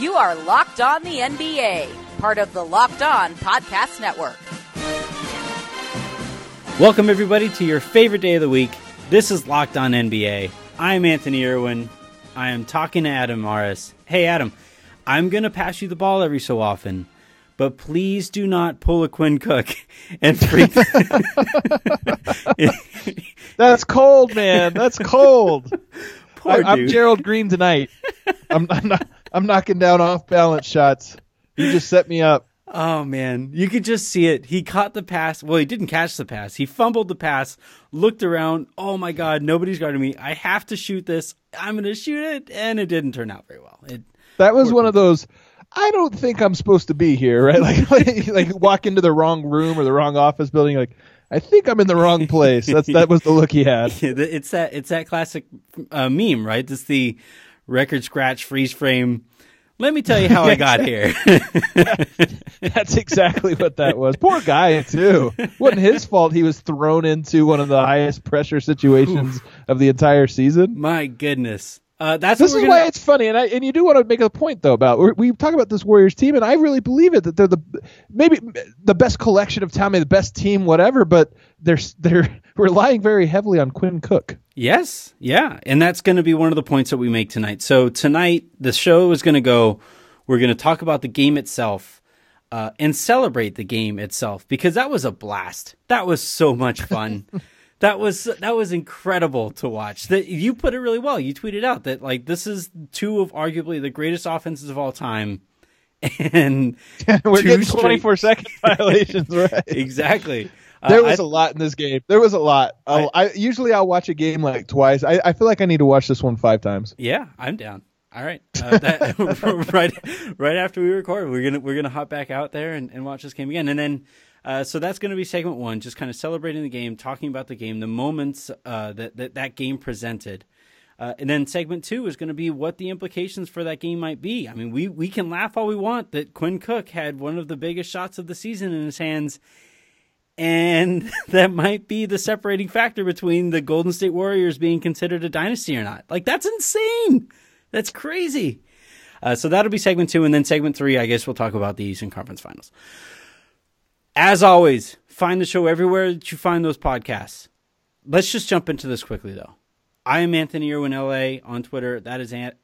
You are Locked On the NBA, part of the Locked On Podcast Network. Welcome, everybody, to your favorite day of the week. This is Locked On NBA. I'm Anthony Irwin. I am talking to Adam Morris. Hey, Adam, I'm going to pass you the ball every so often, but please do not pull a Quinn Cook and freak. That's cold, man. That's cold. I'm Gerald Green tonight. I'm knocking down off-balance shots. You just set me up. Oh, man. You could just see it. He caught the pass. Well, he didn't catch the pass. He fumbled the pass, looked around. Oh, my God, nobody's guarding me. I have to shoot this. I'm going to shoot it. And it didn't turn out very well. That was one of those, I don't think I'm supposed to be here, right? Like walk into the wrong room or the wrong office building, like, I think I'm in the wrong place. That was the look he had. It's that classic meme, right? It's the record scratch freeze frame. Let me tell you how I got here. That's exactly what that was. Poor guy, too. Wasn't his fault he was thrown into one of the highest pressure situations of the entire season. My goodness. This is why it's funny, and you do want to make a point though about we talk about this Warriors team, and I really believe it that they're maybe the best collection of talent, the best team, whatever. But they're relying very heavily on Quinn Cook. Yes, yeah, and that's going to be one of the points that we make tonight. So tonight the show is going to go. We're going to talk about the game itself and celebrate the game itself because that was a blast. That was so much fun. That was incredible to watch. That you put it really well. You tweeted out that like this is two of arguably the greatest offenses of all time, and we're getting 24-second violations, right? Exactly. There was a lot in this game. There was a lot. I'll watch a game like twice. I feel like I need to watch this one 5 times. Yeah, I'm down. All right, right after we record, we're gonna hop back out there and watch this game again, and then. So that's going to be segment 1, just kind of celebrating the game, talking about the game, the moments that game presented. And then segment 2 is going to be what the implications for that game might be. I mean, we can laugh all we want that Quinn Cook had one of the biggest shots of the season in his hands, and that might be the separating factor between the Golden State Warriors being considered a dynasty or not. Like, that's insane. That's crazy. So that'll be segment 2, and then segment 3, I guess we'll talk about the Eastern Conference Finals. As always, find the show everywhere that you find those podcasts. Let's just jump into this quickly, though. I am Anthony Irwin, LA, on Twitter. That is at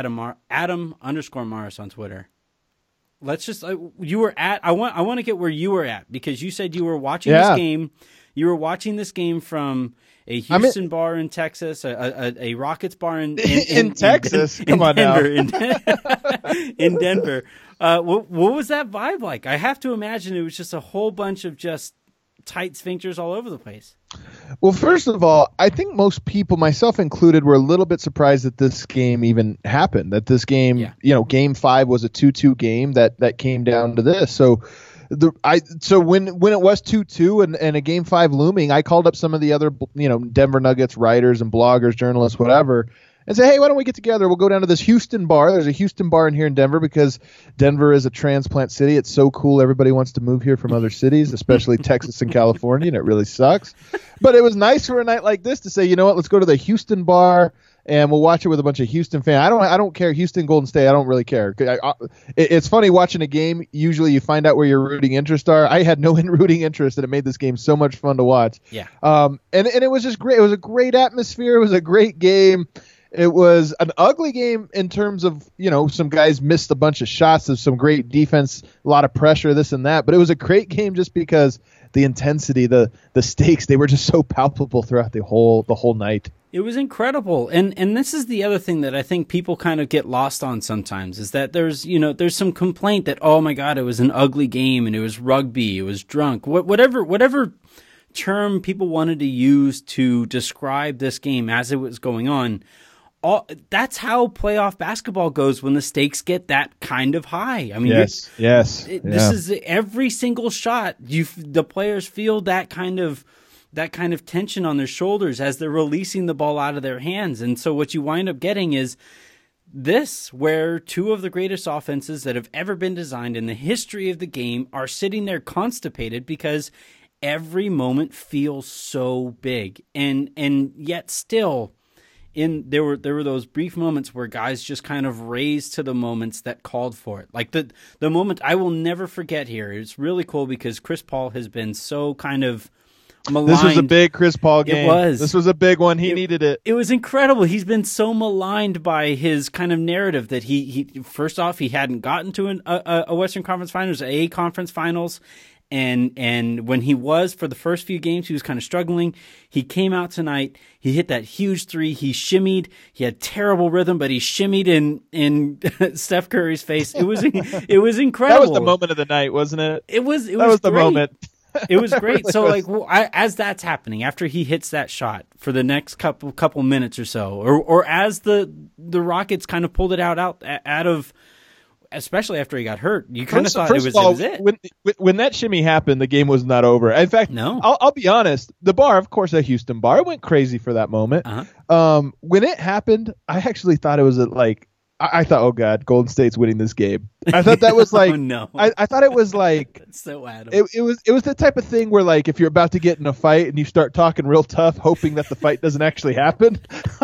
Adam_Morris on Twitter. Let's just, you were at, I want to get where you were at, because you said you were watching this game. You were watching this game from a Houston bar in Texas, a Rockets bar in Texas. Come on Denver, now. in Denver. What was that vibe like? I have to imagine it was just a whole bunch of just tight sphincters all over the place. Well, first of all, I think most people, myself included, were a little bit surprised that this game even happened, that this game, Game 5 was a 2-2 game that came down to this. So when it was 2-2 and a Game 5 looming, I called up some of the other, Denver Nuggets writers and bloggers, journalists, whatever, and say, hey, why don't we get together? We'll go down to this Houston bar. There's a Houston bar in here in Denver because Denver is a transplant city. It's so cool. Everybody wants to move here from other cities, especially Texas and California, and it really sucks. But it was nice for a night like this to say, you know what, let's go to the Houston bar and we'll watch it with a bunch of Houston fans. I don't care. Houston, Golden State, I don't really care. It's funny watching a game. Usually you find out where your rooting interests are. I had no rooting interest, and it made this game so much fun to watch. Yeah. And it was just great. It was a great atmosphere. It was a great game. It was an ugly game in terms of, some guys missed a bunch of shots. There's some great defense, a lot of pressure, this and that. But it was a great game just because the intensity, the stakes, they were just so palpable throughout the whole night. It was incredible. And this is the other thing that I think people kind of get lost on sometimes is that there's some complaint that, oh my God, it was an ugly game and it was rugby, it was drunk, whatever term people wanted to use to describe this game as it was going on. That's how playoff basketball goes when the stakes get that kind of high. I mean, yes. This is every single shot. The players feel that kind of tension on their shoulders as they're releasing the ball out of their hands. And so what you wind up getting is this, where two of the greatest offenses that have ever been designed in the history of the game are sitting there constipated because every moment feels so big. And yet still, there were those brief moments where guys just kind of raised to the moments that called for it. Like the moment I will never forget here. It's really cool because Chris Paul has been so kind of maligned. This was a big Chris Paul game. It was. This was a big one. He needed it. It was incredible. He's been so maligned by his kind of narrative that he first off, he hadn't gotten to a Western Conference Finals, a conference finals. And when he was for the first few games, he was kind of struggling. He came out tonight. He hit that huge three. He shimmied. He had terrible rhythm, but he shimmied in Steph Curry's face. It was incredible. That was the moment of the night, wasn't it? It was the moment. It was great. So as that's happening, after he hits that shot for the next couple minutes or so, or as the Rockets kind of pulled it out of. Especially after he got hurt, you kind of thought it was it. When that shimmy happened, the game was not over. In fact, no. I'll be honest. The bar, of course, a Houston bar, went crazy for that moment. Uh-huh. When it happened, I actually thought it was I thought, oh God, Golden State's winning this game. I thought that was like, oh, no. I thought it was like, that's so Adam. It was the type of thing where like if you're about to get in a fight and you start talking real tough, hoping that the fight doesn't actually happen.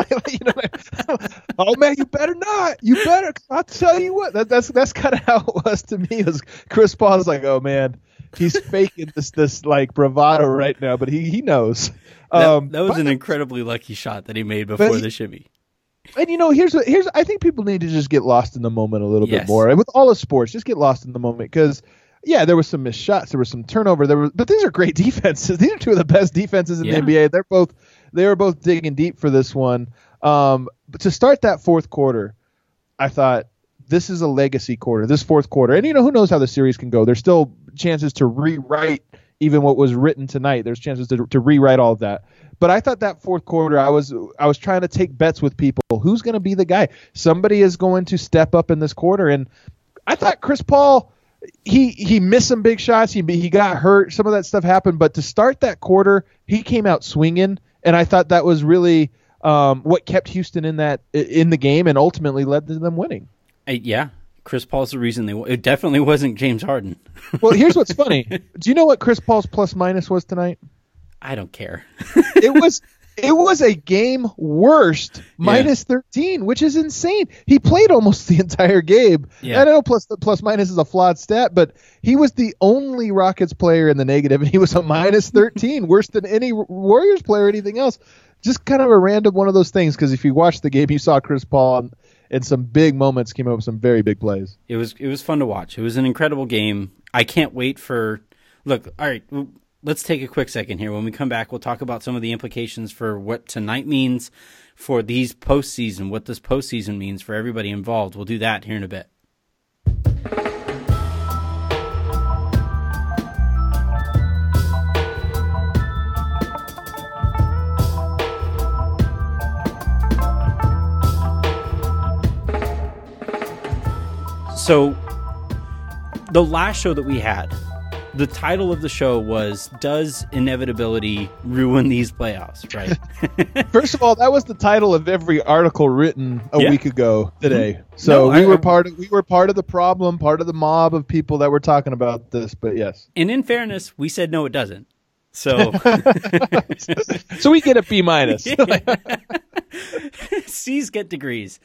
Oh man, you better not. You better. I'll tell you what. That's kind of how it was to me. It was Chris Paul's like, oh man, he's faking this like bravado right now, but he knows. That was an incredibly lucky shot that he made before the shimmy. And here's I think people need to just get lost in the moment a little bit more. And with all the sports, just get lost in the moment because there was some missed shots, there was some turnover, but these are great defenses. These are two of the best defenses in the NBA. They were both digging deep for this one. But to start that fourth quarter, I thought this is a legacy quarter, this fourth quarter. And who knows how the series can go. There's still chances to rewrite even what was written tonight. There's chances to rewrite all of that. But I thought that fourth quarter, I was trying to take bets with people. Who's going to be the guy? Somebody is going to step up in this quarter. And I thought Chris Paul, he missed some big shots. He got hurt. Some of that stuff happened. But to start that quarter, he came out swinging. And I thought that was really what kept Houston in the game and ultimately led to them winning. Chris Paul's the reason it definitely wasn't James Harden. Well, here's what's funny. Do you know what Chris Paul's plus minus was tonight? I don't care. It was a game worst minus 13, which is insane. He played almost the entire game. Yeah. I know plus minus is a flawed stat, but he was the only Rockets player in the negative, and he was a minus 13, worse than any Warriors player or anything else. Just kind of a random one of those things, because if you watched the game, you saw Chris Paul and some big moments came up with some very big plays. It was fun to watch. It was an incredible game. I can't wait for – look, all right, let's take a quick second here. When we come back, we'll talk about some of the implications for what tonight means for these postseason, what this postseason means for everybody involved. We'll do that here in a bit. So the last show that we had, the title of the show was, Does Inevitability Ruin These Playoffs? Right? First of all, that was the title of every article written a week ago today. So we were part of the problem, part of the mob of people that were talking about this, but yes. And in fairness, we said no, it doesn't. So so we get a B minus. C's get degrees.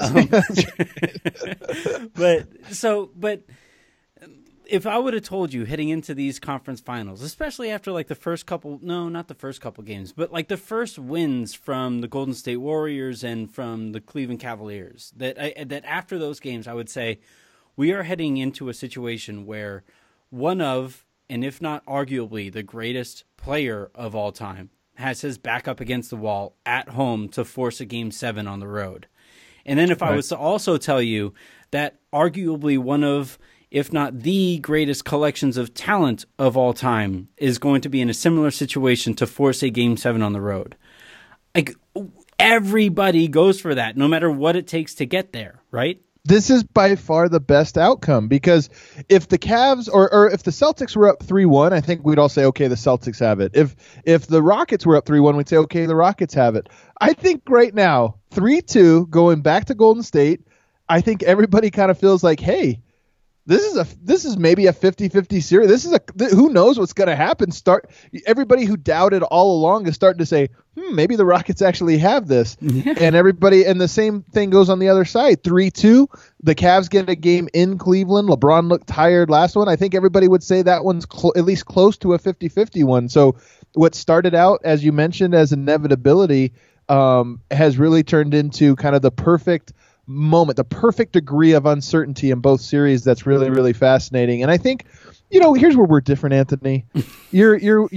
But if I would have told you heading into these conference finals, especially after like the first couple, no, not the first couple games, but like the first wins from the Golden State Warriors and from the Cleveland Cavaliers, that after those games, I would say we are heading into a situation where one of, and if not arguably the greatest player of all time, has his back up against the wall at home to force a Game 7 on the road. And then if I was to also tell you that arguably one of, if not the greatest collections of talent of all time is going to be in a similar situation to force a Game 7 on the road. Like, everybody goes for that, no matter what it takes to get there, right? This is by far the best outcome, because if the Cavs or if the Celtics were up 3-1, I think we'd all say, okay, the Celtics have it. If the Rockets were up 3-1, we'd say, okay, the Rockets have it. I think right now, 3-2, going back to Golden State, I think everybody kind of feels like, hey, this is maybe a 50-50 series. This is who knows what's going to happen. Everybody who doubted all along is starting to say, maybe the Rockets actually have this. Yeah. And the same thing goes on the other side. 3-2, the Cavs get a game in Cleveland. LeBron looked tired last one. I think everybody would say that one's at least close to a 50-50 one. So what started out, as you mentioned, as inevitability, has really turned into kind of the perfect moment, the perfect degree of uncertainty in both series. That's really, really fascinating. And I think, here's where we're different, Anthony. You're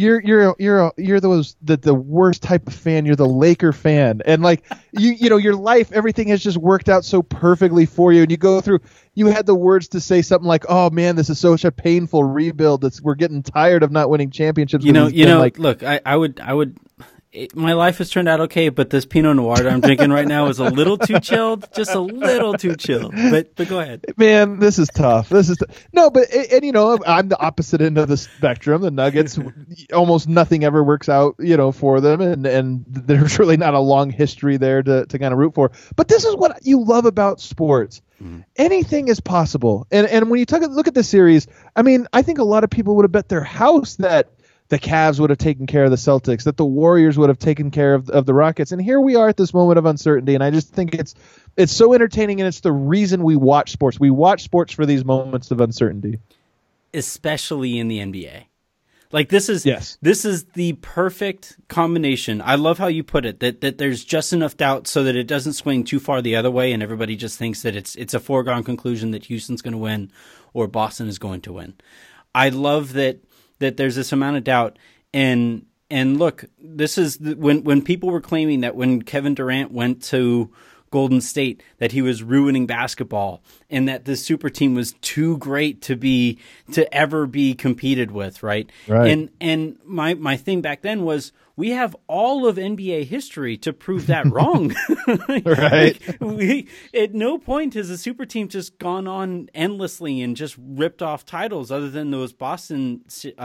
the worst type of fan. You're the Laker fan, and your life, everything has just worked out so perfectly for you. And you had the words to say something like, "Oh man, this is such a painful rebuild. We're getting tired of not winning championships." Look, I would. My life has turned out okay, but this Pinot Noir that I'm drinking right now is a little too chilled, just a little too chilled. But go ahead. Man, this is tough. No, but I'm the opposite end of the spectrum. The Nuggets, almost nothing ever works out, for them, and there's really not a long history there to kind of root for. But this is what you love about sports. Mm-hmm. Anything is possible. And when you look at the series, I mean, I think a lot of people would have bet their house that the Cavs would have taken care of the Celtics, that the Warriors would have taken care of the Rockets. And here we are at this moment of uncertainty. And I just think it's so entertaining, and it's the reason we watch sports. We watch sports for these moments of uncertainty. Especially in the NBA. This is the perfect combination. I love how you put it, that there's just enough doubt so that it doesn't swing too far the other way and everybody just thinks that it's a foregone conclusion that Houston's going to win or Boston is going to win. I love that there's this amount of doubt. And look, this is when people were claiming that when Kevin Durant went to Golden State that he was ruining basketball and that this super team was too great to ever be competed with, right? And my thing back then was we have all of NBA history to prove that wrong. Right. At no point has a super team just gone on endlessly and just ripped off titles other than those Boston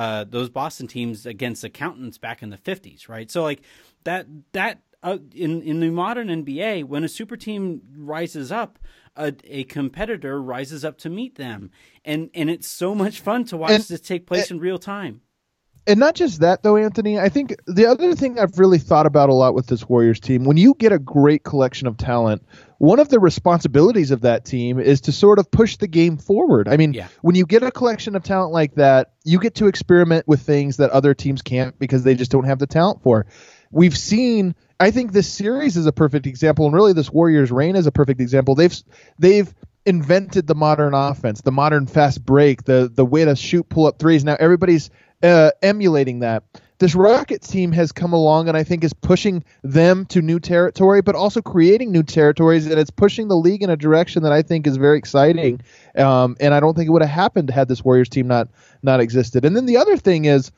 teams against accountants back in the 50s, right? So that in the modern NBA, when a super team rises up, a competitor rises up to meet them, and it's so much fun to watch this take place in real time. And not just that, though, Anthony. I think the other thing I've really thought about a lot with this Warriors team, when you get a great collection of talent, one of the responsibilities of that team is to sort of push the game forward. I mean, When you get a collection of talent like that, you get to experiment with things that other teams can't because they just don't have the talent for. We've seen, I think this series is a perfect example, and really this Warriors reign is a perfect example. They've invented the modern offense, the modern fast break, the way to shoot pull-up threes. Now everybody's emulating that. This Rockets team has come along and I think is pushing them to new territory, but also creating new territories, and it's pushing the league in a direction that I think is very exciting. And I don't think it would have happened had this Warriors team not existed. And then the other thing is,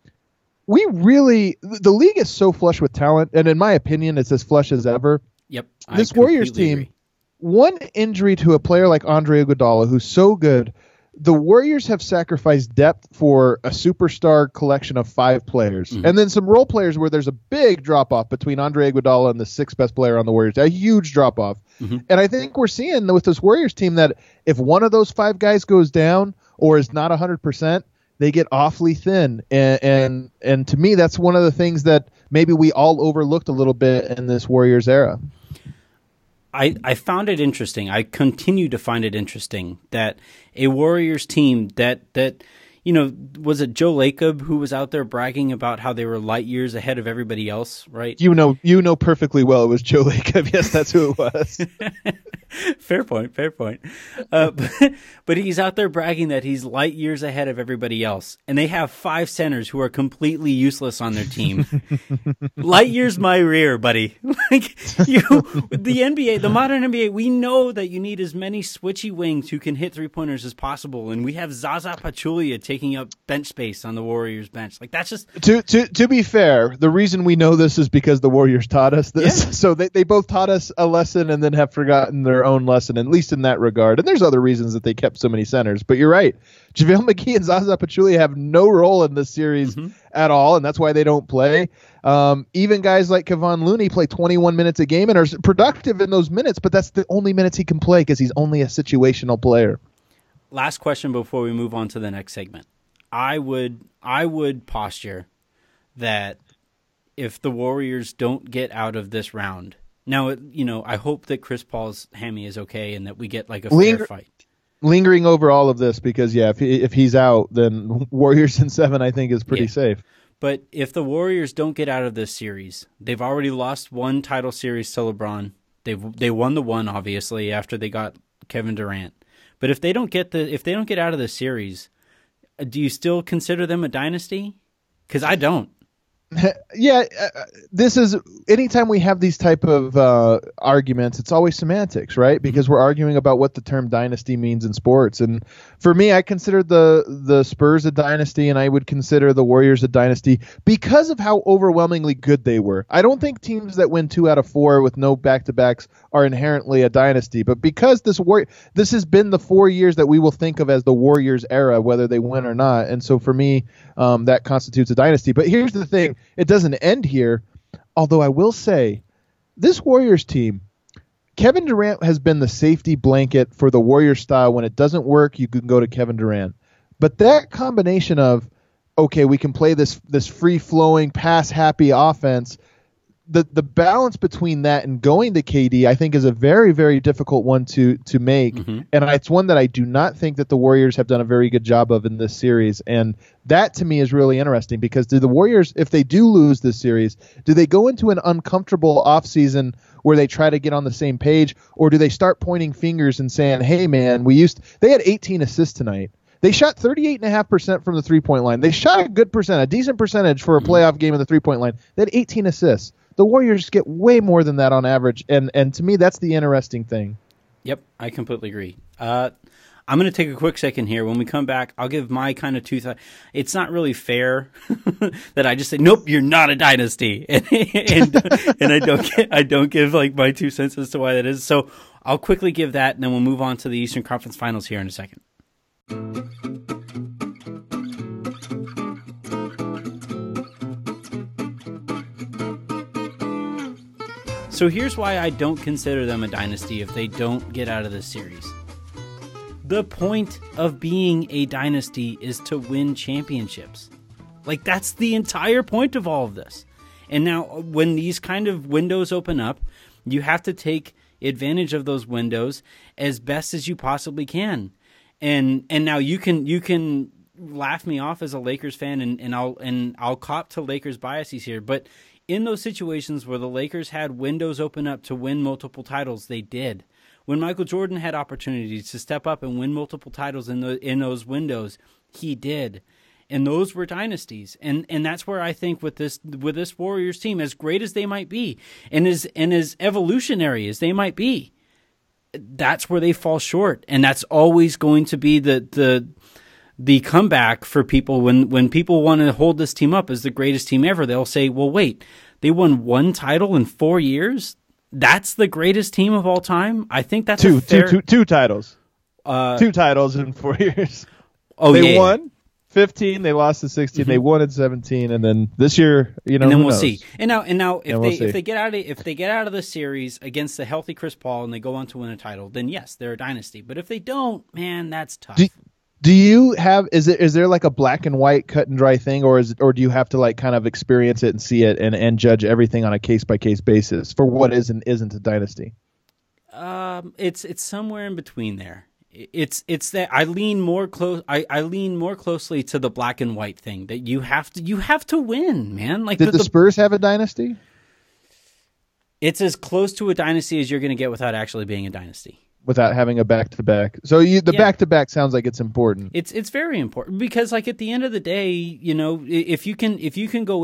the league is so flush with talent, and in my opinion, it's as flush as ever. Yep. This Warriors team, agree. One injury to a player like Andre Iguodala, who's so good, the Warriors have sacrificed depth for a superstar collection of 5 players. Mm-hmm. And then some role players where there's a big drop-off between Andre Iguodala and the 6th best player on the Warriors. A huge drop-off. Mm-hmm. And I think we're seeing with this Warriors team that if one of those 5 guys goes down or is not 100%, they get awfully thin. And to me, that's one of the things that maybe we all overlooked a little bit in this Warriors era. I found it interesting. I continue to find it interesting that a Warriors team that was it Joe Lacob who was out there bragging about how they were light years ahead of everybody else, right? You know perfectly well it was Joe Lacob. Yes, that's who it was. Fair point. But he's out there bragging that he's light years ahead of everybody else, and they have 5 centers who are completely useless on their team. Light years my rear, buddy. The NBA, the modern NBA, we know that you need as many switchy wings who can hit 3-pointers as possible, and we have Zaza Pachulia taking up bench space on the Warriors bench. That's just to be fair. The reason we know this is because the Warriors taught us this. Yeah. So they both taught us a lesson and then have forgotten their own lesson, at least in that regard. And there's other reasons that they kept so many centers. But you're right. JaVale McGee and Zaza Pachulia have no role in this series at all, and that's why they don't play. Even guys like Kevon Looney play 21 minutes a game and are productive in those minutes, but that's the only minutes he can play because he's only a situational player. last question before we move on to the next segment. I would posture that if the Warriors don't get out of this round, now, I hope that Chris Paul's hammy is okay and that we get like a fair fight. Lingering over all of this because, if he's out, then Warriors in 7 I think is pretty safe. But if the Warriors don't get out of this series, they've already lost one title series to LeBron. They won the one, obviously, after they got Kevin Durant. But if they don't get out of the series, do you still consider them a dynasty? Because I don't. Yeah, this is anytime we have these type of arguments, it's always semantics, right? Because we're arguing about what the term dynasty means in sports. And for me, I consider the Spurs a dynasty, and I would consider the Warriors a dynasty because of how overwhelmingly good they were. I don't think teams that win 2 out of 4 with no back-to-backs are inherently a dynasty, but because this has been the 4 years that we will think of as the Warriors era, whether they win or not. And so for me, that constitutes a dynasty. But here's the thing. It doesn't end here, although I will say this Warriors team, Kevin Durant has been the safety blanket for the Warriors style. When it doesn't work, you can go to Kevin Durant. But that combination of, okay, we can play this free-flowing, pass-happy offense, the balance between that and going to KD, I think, is a very, very difficult one to make. Mm-hmm. And it's one that I do not think that the Warriors have done a very good job of in this series. And that, to me, is really interesting because do the Warriors, if they do lose this series, do they go into an uncomfortable offseason where they try to get on the same page, or do they start pointing fingers and saying, hey, man, they had 18 assists tonight. They shot 38.5% from the three-point line. They shot a good percent, a decent percentage for a playoff game in the three-point line. They had 18 assists. The Warriors get way more than that on average, and to me, that's the interesting thing. Yep, I completely agree. I'm going to take a quick second here. When we come back, I'll give my kind of 2 thoughts. It's not really fair that I just say, nope, you're not a dynasty, and I don't give like my 2 cents as to why that is. So I'll quickly give that, and then we'll move on to the Eastern Conference Finals here in a second. So here's why I don't consider them a dynasty if they don't get out of this series. The point of being a dynasty is to win championships. Like, that's the entire point of all of this. And now, when these kind of windows open up, you have to take advantage of those windows as best as you possibly can. And now you can laugh me off as a Lakers fan, and I'll cop to Lakers biases here, but in those situations where the Lakers had windows open up to win multiple titles, they did. When Michael Jordan had opportunities to step up and win multiple titles in those windows, he did. And those were dynasties. And that's where I think with this Warriors team, as great as they might be, and as evolutionary as they might be, that's where they fall short. And that's always going to be the comeback for people when people want to hold this team up as the greatest team ever. They'll say, well, wait, they won 1 title in 4 years? That's the greatest team of all time? I think that's two titles. 2 titles in 4 years. Oh, they won 15, they lost to 16, they won at 17, and then this year, and then we'll see. And now if they get out of the series against the healthy Chris Paul and they go on to win a title, then yes, they're a dynasty. But if they don't, man, that's tough. Do you have is there like a black and white cut and dry thing, or do you have to like kind of experience it and see it and judge everything on a case by case basis for what is and isn't a dynasty? It's somewhere in between there. It's that I lean more closely to the black and white thing, that you have to win, man. Like, did the Spurs have a dynasty? It's as close to a dynasty as you're going to get without actually being a dynasty. Without having a back-to-back. So back-to-back sounds like it's important. It's very important because, like, at the end of the day, if you can go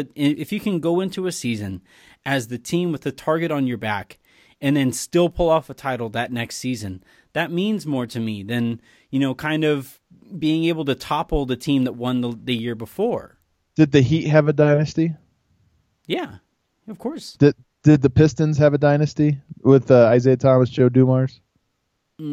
into a season as the team with the target on your back and then still pull off a title that next season, that means more to me than, kind of being able to topple the team that won the year before. Did the Heat have a dynasty? Yeah, of course. Did the Pistons have a dynasty with Isaiah Thomas, Joe Dumars? They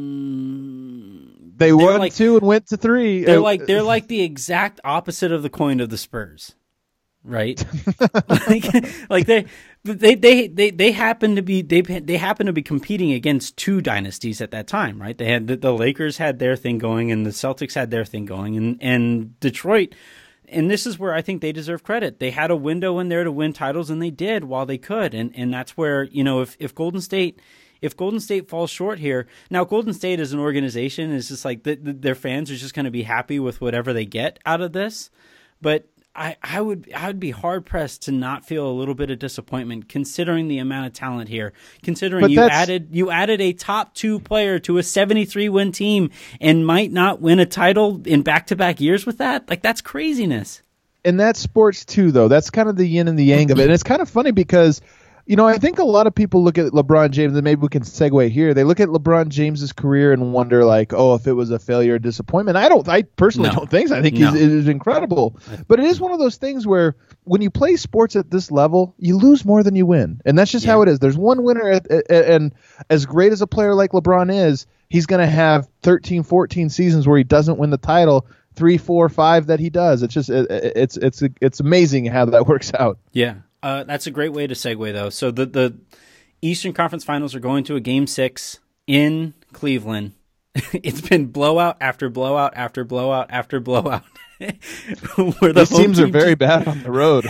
won 2 and went to 3. They're like the exact opposite of the coin of the Spurs, right? They happen to be competing against two dynasties at that time, right? They had the Lakers had their thing going, and the Celtics had their thing going, and Detroit. And this is where I think they deserve credit. They had a window in there to win titles, and they did while they could. And that's where, if Golden State falls short here, now Golden State as an organization is just like their fans are just going to be happy with whatever they get out of this, but. I would be hard pressed to not feel a little bit of disappointment considering the amount of talent here. Considering you added a top 2 player to a 73-win team and might not win a title in back-to-back years with that. Like, that's craziness. And that's sports too, though. That's kind of the yin and the yang of it. And it's kind of funny because, I think a lot of people look at LeBron James, and maybe we can segue here. They look at LeBron James's career and wonder, like, oh, if it was a failure or disappointment. I personally don't think so. I think he's incredible. But it is one of those things where when you play sports at this level, you lose more than you win. And that's just how it is. There's one winner, and as great as a player like LeBron is, he's going to have 13, 14 seasons where he doesn't win the title. 3, 4, 5 that he does. It's just it's amazing how that works out. Yeah. That's a great way to segue, though. So the Eastern Conference Finals are going to a Game 6 in Cleveland. It's been blowout after blowout after blowout after blowout. These teams are very bad on the road.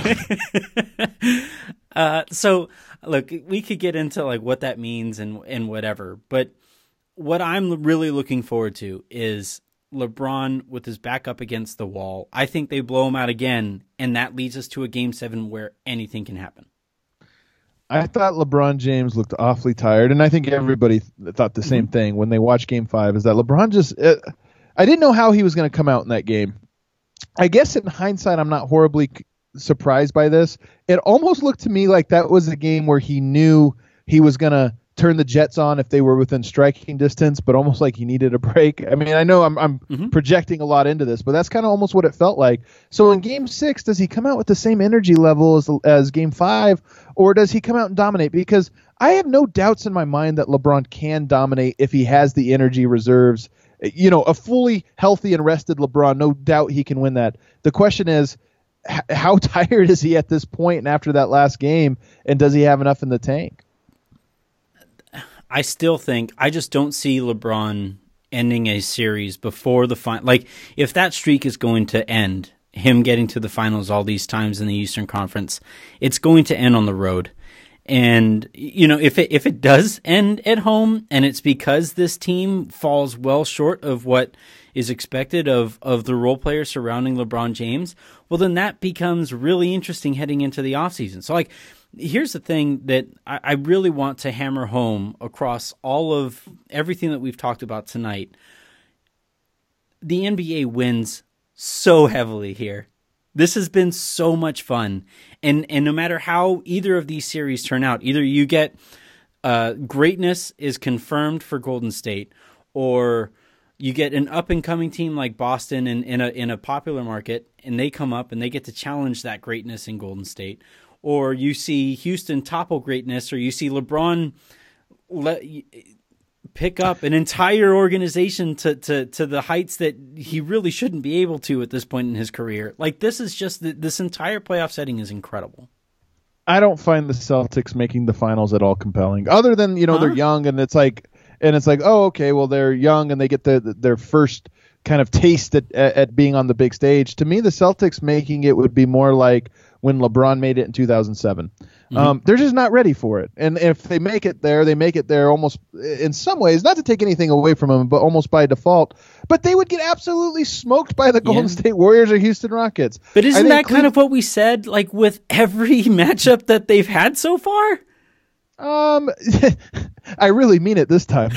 So, look, we could get into like what that means and whatever, but what I'm really looking forward to is LeBron with his back up against the wall. I think they blow him out again, and that leads us to a Game 7 where anything can happen. I thought LeBron James looked awfully tired, and I think everybody thought the same thing when they watched Game 5, is that LeBron just I didn't know how he was going to come out in that game. I guess in hindsight, I'm not horribly surprised by this. It almost looked to me like that was a game where he knew he was going to turn the Jets on if they were within striking distance, but almost like he needed a break. I mean, I know I'm projecting a lot into this, but that's kind of almost what it felt like. So in Game 6, does he come out with the same energy level as Game 5, or does he come out and dominate? Because I have no doubts in my mind that LeBron can dominate if he has the energy reserves. A fully healthy and rested LeBron, no doubt he can win that. The question is, how tired is he at this point and after that last game, and does he have enough in the tank? I still think I just don't see LeBron ending a series before the final. Like, if that streak is going to end, him getting to the finals all these times in the Eastern Conference, it's going to end on the road. And if it does end at home, and it's because this team falls well short of what is expected of the role players surrounding LeBron James, well, then that becomes really interesting heading into the offseason. So, like, here's the thing that I really want to hammer home across all of everything that we've talked about tonight. The NBA wins so heavily here. This has been so much fun. And no matter how either of these series turn out, either you get greatness is confirmed for Golden State, or you get an up-and-coming team like Boston in a popular market, and they come up and they get to challenge that greatness in Golden State. Or you see Houston topple greatness, or you see LeBron pick up an entire organization to the heights that he really shouldn't be able to at this point in his career. Like, this is just this entire playoff setting is incredible. I don't find the Celtics making the finals at all compelling, other than they're young, and it's like, oh, okay, well, they're young and they get their first kind of taste at being on the big stage. To me, the Celtics making it would be more like when LeBron made it in 2007. They're just not ready for it. And if they make it there almost in some ways, not to take anything away from them, but almost by default. But they would get absolutely smoked by the Golden State Warriors or Houston Rockets. But isn't that kind of what we said, like, with every matchup that they've had so far? I really mean it this time.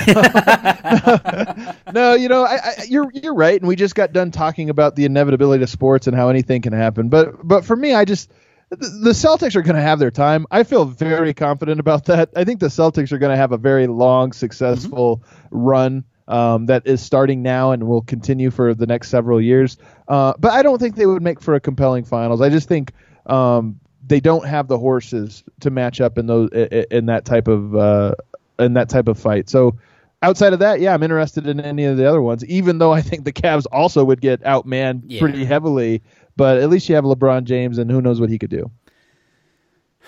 No, you're right, and we just got done talking about the inevitability of sports and how anything can happen. But for me, the Celtics are going to have their time. I feel very confident about that. I think the Celtics are going to have a very long, successful run that is starting now and will continue for the next several years. But I don't think they would make for a compelling finals. I just think they don't have the horses to match up in that type of fight. So outside of that, I'm interested in any of the other ones, even though I think the Cavs also would get outmanned pretty heavily. But at least you have LeBron James, and who knows what he could do.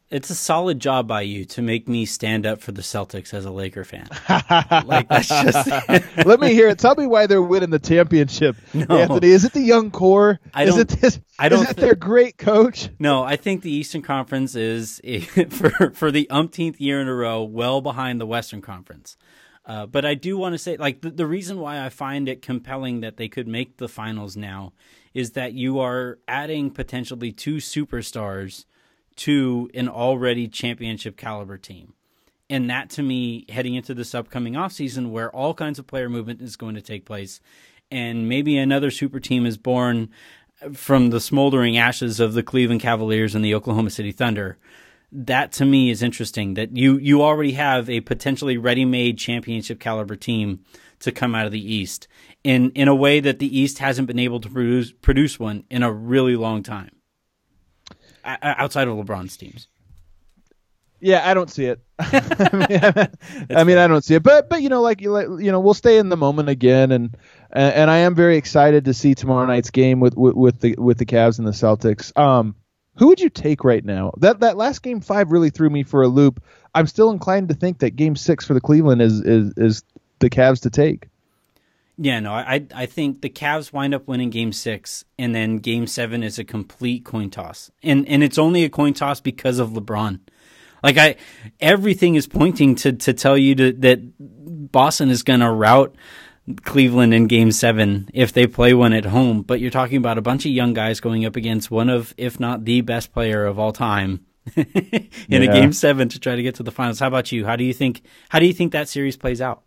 It's a solid job by you to make me stand up for the Celtics as a Laker fan. Like, that's just... Let me hear it. Tell me why they're winning the championship, Anthony. Is it the young core? Is it their great coach? No, I think the Eastern Conference is, for the umpteenth year in a row, well behind the Western Conference. But I do want to say, like, the reason why I find it compelling that they could make the finals now is that you are adding potentially 2 superstars to an already championship caliber team. And that, to me, heading into this upcoming offseason where all kinds of player movement is going to take place, and maybe another super team is born from the smoldering ashes of the Cleveland Cavaliers and the Oklahoma City Thunder, that to me is interesting, that you already have a potentially ready-made championship caliber team to come out of the East in a way that the East hasn't been able to produce one in a really long time. Outside of LeBron's teams. Yeah, I don't see it. I mean, I don't see it. But we'll stay in the moment again, and I am very excited to see tomorrow night's game with the Cavs and the Celtics. Who would you take right now? That last Game 5 really threw me for a loop. I'm still inclined to think that Game 6 for the Cleveland is the Cavs to take. Yeah, no, I think the Cavs wind up winning Game 6, and then Game 7 is a complete coin toss. And it's only a coin toss because of LeBron. Like, everything is pointing to tell you that Boston is going to rout Cleveland in Game 7 if they play one at home. But you're talking about a bunch of young guys going up against one of, if not the best player of all time in a Game 7 to try to get to the finals. How about you? How do you think that series plays out?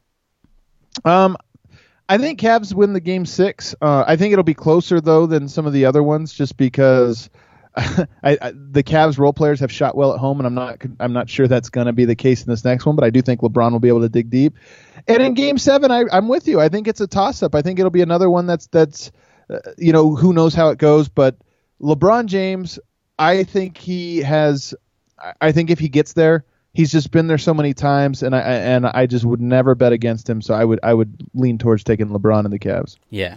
I think Cavs win the Game 6. I think it'll be closer, though, than some of the other ones, just because the Cavs role players have shot well at home, and I'm not sure that's going to be the case in this next one, but I do think LeBron will be able to dig deep. And in Game 7, I'm with you. I think it's a toss-up. I think it'll be another one that's who knows how it goes, but LeBron James, I think if he gets there, he's just been there so many times, and I just would never bet against him. So I would lean towards taking LeBron and the Cavs. Yeah,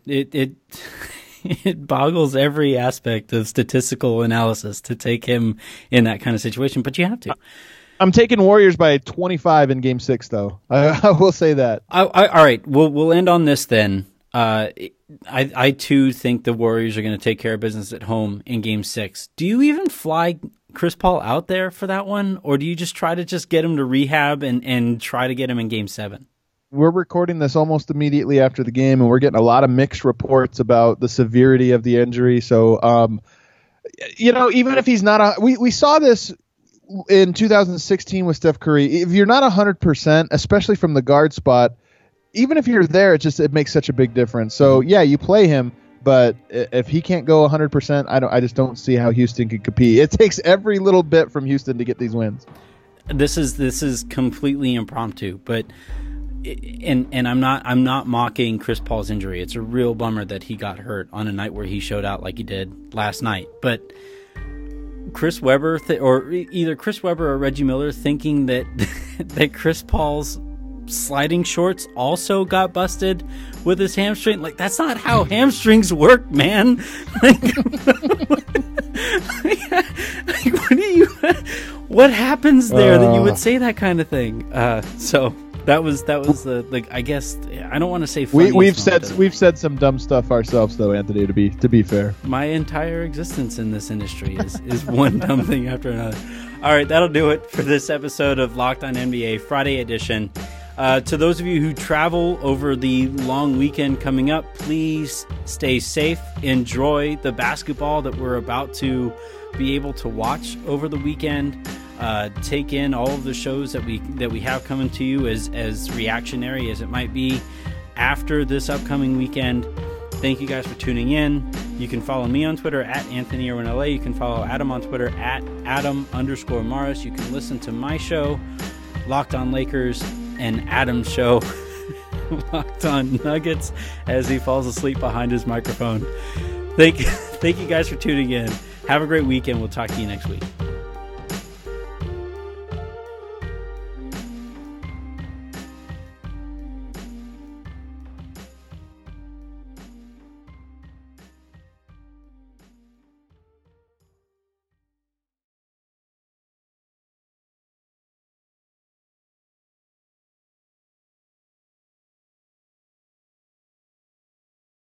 it boggles every aspect of statistical analysis to take him in that kind of situation, but you have to. I'm taking Warriors by 25 in Game 6, though. I will say that. All right, we'll end on this then. I too think the Warriors are going to take care of business at home in Game 6. Do you even fly Chris Paul out there for that one, or do you just try to get him to rehab and try to get him in Game 7? We're recording this almost immediately after the game, and we're getting a lot of mixed reports about the severity of the injury. So, even if he's not we saw this in 2016 with Steph Curry. If you're not 100%, especially from the guard spot, even if you're there, it makes such a big difference. So, yeah, you play him. But if he can't go 100%, I just don't see how Houston can compete. It takes every little bit from Houston to get these wins. This is completely impromptu, but and I'm not mocking Chris Paul's injury. It's a real bummer that he got hurt on a night where he showed out like he did last night. But Chris Webber or either Chris Webber or Reggie Miller thinking that that Chris Paul's sliding shorts also got busted with his hamstring. Like, that's not how hamstrings work, man. What happens there that you would say that kind of thing? So that was the I guess I don't want to say funny. We've said some dumb stuff ourselves, though, Anthony. To be fair, my entire existence in this industry is one dumb thing after another. All right, that'll do it for this episode of Locked On NBA Friday edition. To those of you who travel over the long weekend coming up, please stay safe. Enjoy the basketball that we're about to be able to watch over the weekend. Take in all of the shows that we have coming to you as reactionary as it might be after this upcoming weekend. Thank you guys for tuning in. You can follow me on Twitter at Anthony Irwin LA. You can follow Adam on Twitter at Adam_Morris. You can listen to my show, Locked On Lakers, and Adam's show, Locked On Nuggets, as he falls asleep behind his microphone. Thank you guys for tuning in. Have a great weekend. We'll talk to you next week.